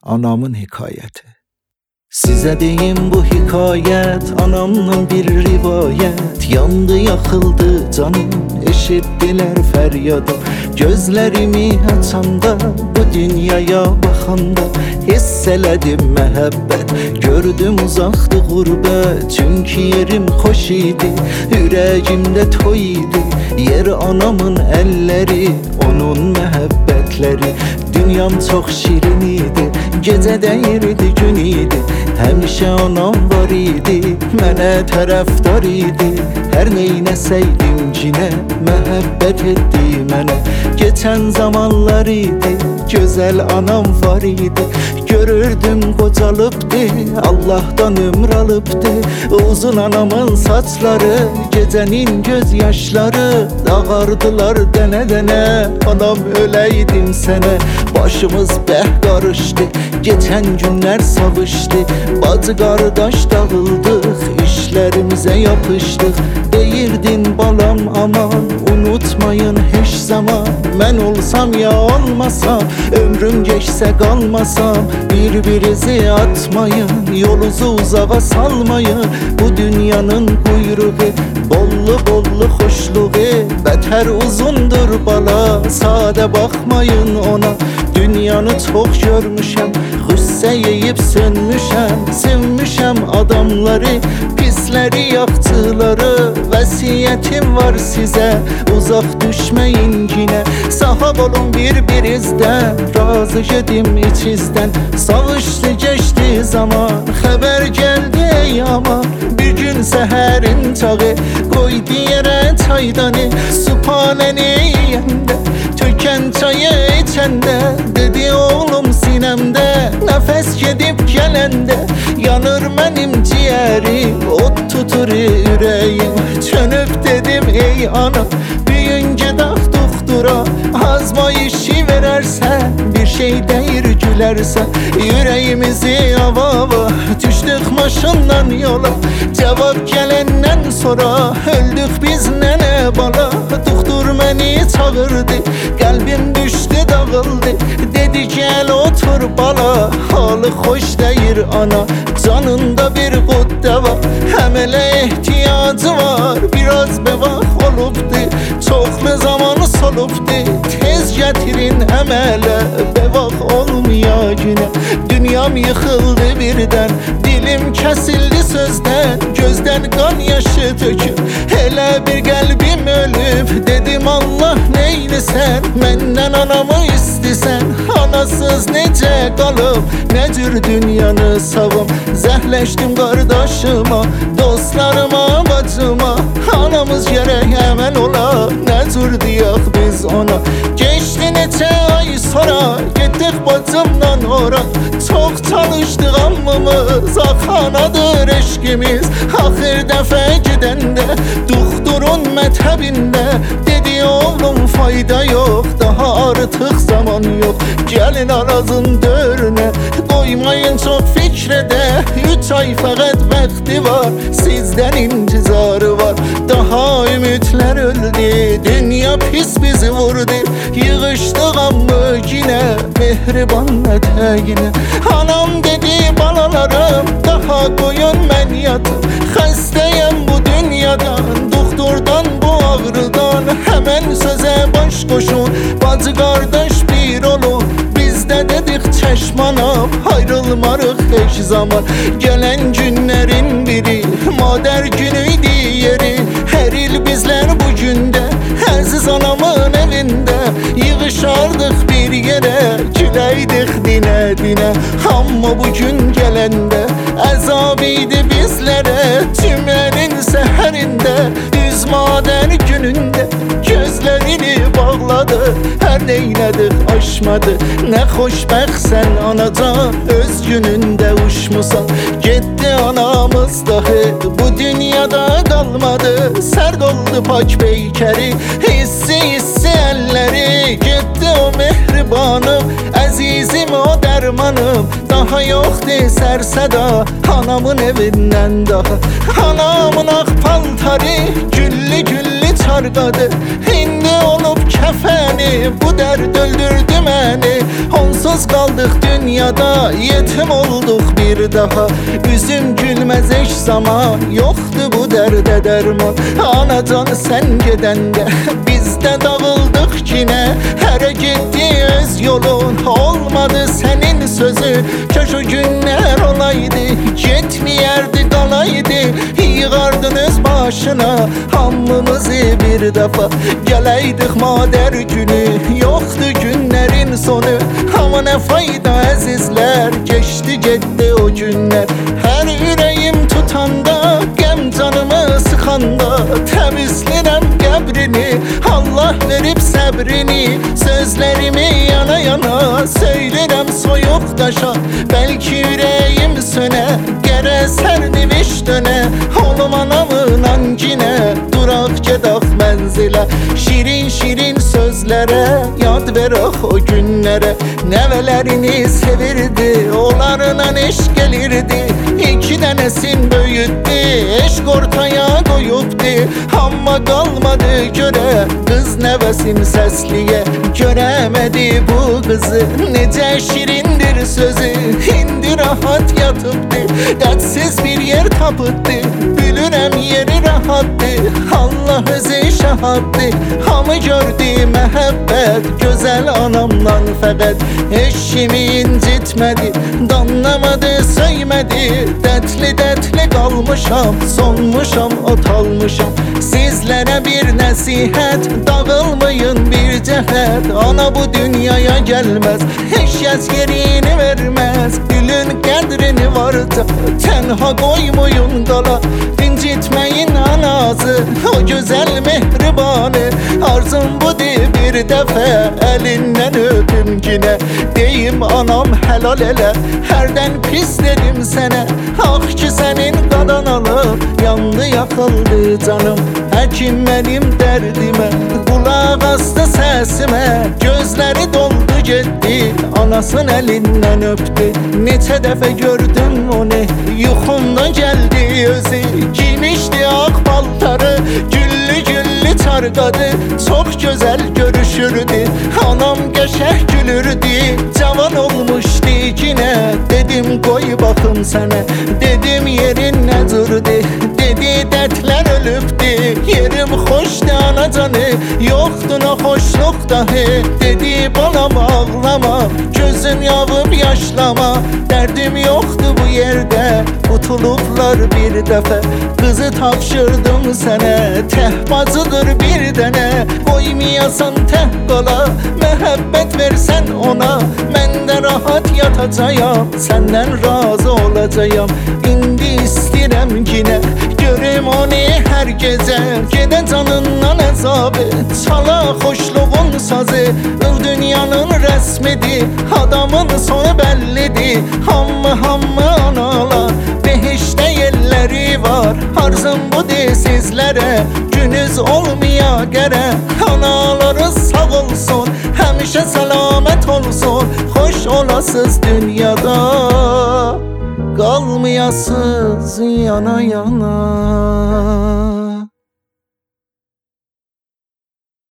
anamın hikayeti. Size deyim bu hikayet, anamdan bir rivayet. Yandı yakıldı canım, eşittiler feryadım. Gözlerimi açanda, bu dünyaya bakanda hisseledim mehabbet. Gördüm uzaktı gurbet, çünkü yerim hoş idi. Yüreğimde toy idi, yer anamın elleri, onun mehabbetleri. Dünyam çok şirin idi, gece değirdi gün idi. Həmişə anam var idi, mənə tərəfdar idi. Hər neynəsəydim cinə, məhəbbət etdi mənə. Geçən zamanlar idi, gözəl anam var idi. Görürdüm qocalıbdı, Allah'tan ömür alıbdı. Uzun anamın saçları, gecenin gözyaşları. Ağardılar dənə dənə, anam öləydim sənə. Başımız bəh qarışdı, geçen günler savışdı. Bacı kardeş dağıldık, işlerimize yapıştık. Deyirdin balam aman, unutmayın hiç zaman. Ben olsam ya olmasam, ömrüm geçse kalmasam. Birbirinizi atmayın, yolunuzu uzağa salmayın. Bu dünyanın kuyruğu, bollu bollu hoşluğu. Beter uzundur bala, sade bakmayın ona. Dünyanı çok görmüşəm, qüssə yeyib sönmüşəm. Sevmişəm adamları, pisləri, yaxçıları. Vəsiyyətim var sizə, uzaq düşməyin yine. Sahab olun bir-birinizdən, razı gedim içizdən. Savuşdu geçti zaman, xəbər gəldi ey aman. Bir gün səhərin çağı, qoydu yerə çaydanı. Sübhanəni yeyəndə, tökən çayı içəndə. Dedi oğlum sinemde, nefes gedip gelende. Yanır benim ciğerim, ot tutur yüreğim. Çönüp dedim ey ana, büyünce dağ doktora. Azma işi verersen, bir şey değil gülersen. Yüreğimizi avava, düştük maşından yola. Cevap gelenden sonra, öldük biz nene bala. Doktor beni çağırdı, kalbim düştü dağıldı. Dedi gel otur bala, halı hoş değil ana. Canında bir kudde var, həmələ ihtiyacı var. Biraz bevak olubdu, çoxlu zamanı solubdu. Tez getirin əmələ, bevak olmaya güne. Dünyam yıkıldı birden, dilim kesildi sözden. Gözden kan yaşı töküp, hele bir kalbim ölüp. Dedim Allah neylisən, menden anamı istisen. Anasız nece kalıp, ne cür dünyanı savım. Zəhləşdim qardaşıma, dostlarıma, bacıma. Anamız gerek hemen ola, ne cür diyaq biz ona. Geçti neçə ay sonra, gittik bacımdan ora. Çok çalıştık ammımız, axanadır eşkimiz. Axir dəfə gidəndə, doktorun mətəbində. Dedi oğlum fayda yok, daha artık zaman yok. Gelin arazın dörne, koymayın çok fikrede. 3 ay fakat vakti var, sizden intizarı var. Daha ümitler öldü, dünya pis bizi vurdu. Yığıştık amma yine, mehriban eteğine. Anam dedi balalarım, daha koyun ben yatım. Xəstəyəm bu dünyadan, doktordan bu ağrıdan. Hemen söze baş koşun, bacı kardeş bir olun. Biz de dedik çeşmanam, ayrılmarıq heç zaman. Gelen günlerin biri, mader günüydü yeri. Her il bizler bu günde, əziz anamın evinde. Yığışardık bir yere, güləydik dine dine. Amma bu gün gelende, əzabıydı bizlere. Cümlenin seherinde, düz mader gününde. Gözlerini bağladı, her neyledik aşmadı. Ne xoşbəxtsən anacan, öz gününde uçmusan. Gitti anamız dahi, bu dünyada kalmadı. Serd oldu pak beykeri, hissi elleri. Gitti o mehribanım, azizim o dermanım. Daha yoktu sərsəda, anamın evinden daha. Anamın ak paltarı, güllü güllü çarqadı. İndi olup kefeni, bu dert öldürdü beni. Onsuz Yalnız kaldık dünyada, yetim olduk bir daha. Üzüm gülmez eş zaman, yoktu bu derde derman. Anacan sen gedende biz de dağıldık yine. Her gitti öz yolun, olmadı senin sözün. Köşü günler olaydı, gitmeyerdi kalaydı. Yığardınız başına hamımızı bir defa. Geleydik mader günü, yoktu günlerin sonu. Ama ne fayda azizler, geçti gitti o günler. Her yüreğim tutanda, gem canımı sıkanda, temizlerim kabrini, Allah verip sabrini. Sözlerimi yana yana söylerim soyuq daşa. Belki yüreğim söne, gere serdiviş döne. Oğlum anamın ancine, durak gedak menzile. Şirin şirin sözlere, yad verək o günlere. Nevelerini sevirdi, onlarla eş gelirdi. İki denesin böyüttü, eşk ortaya koyupdu. Amma kalmadı göre, kız nevesim sesliye. Göremedi bu kızı, nece şirindir sözü. İndi rahat yatıptı, dertsiz bir yer tapıttı. Bilirəm yeri rahattı, Allah özü şahattı. Hamı gördü mehabbet, güzel anamdan fəqət. Eşimi incitmedi, danlamadı söymedi. Dertli kalmışam, sonmuşam, ot almışam. Sizlere bir nasihat, dağılmayın bir cehet. Ana bu dünyaya gelmez, eşyas yerini vermez. Gülün kadrini varsa, tenha koymayın kala. İncitmeyin anası, o güzel mehribanı. Arzum budur bir defa, elinden öpüm yine. Deyim anam helal ele, herden pis dedim sene. Ah ki senin qadan alıp, yandı yakıldı canım. Həkim benim derdime, kulak astı sesime. Gözleri doldu gitti, anasın elinden öptü. Neçə dəfə gördüm onu, yuxumda geldi özü. Giymişti ak paltarı, güllü güllü tarqadı. Çok güzel görüşürdü, anam qəşəh gülürdü. Cavan olmuşdu yine, dedim koy bakım sana. Dedim yerin nedirdi, dedi dertler ölüptü. Yerim hoşdu anacanı, yoktu ne hoşluk dahi. Dedi balam ağlama, gözüm yağıp yaşlama. Derdim yoktu bu yerde, tutulublar bir defa. Kızı tapşırdım sana, tehbazıdır bir dene. Koymayasan teh qala, mehabbet versen ona. Ben de rahat yatacağım, senden razı olacağım. İndi istirem yine, görüm onu her gece. Gede canından azabı, çala hoşluğun sazı. Dünyanın resmidi, adamın sonu bellidir. Hamma analar, behişte yerleri var. Arzum budur sizlere, günüz olmaya gere. Analarız sağ olsun, həmişə selamet olsun. Hoş olasız dünyada, kalmayasız yana yana.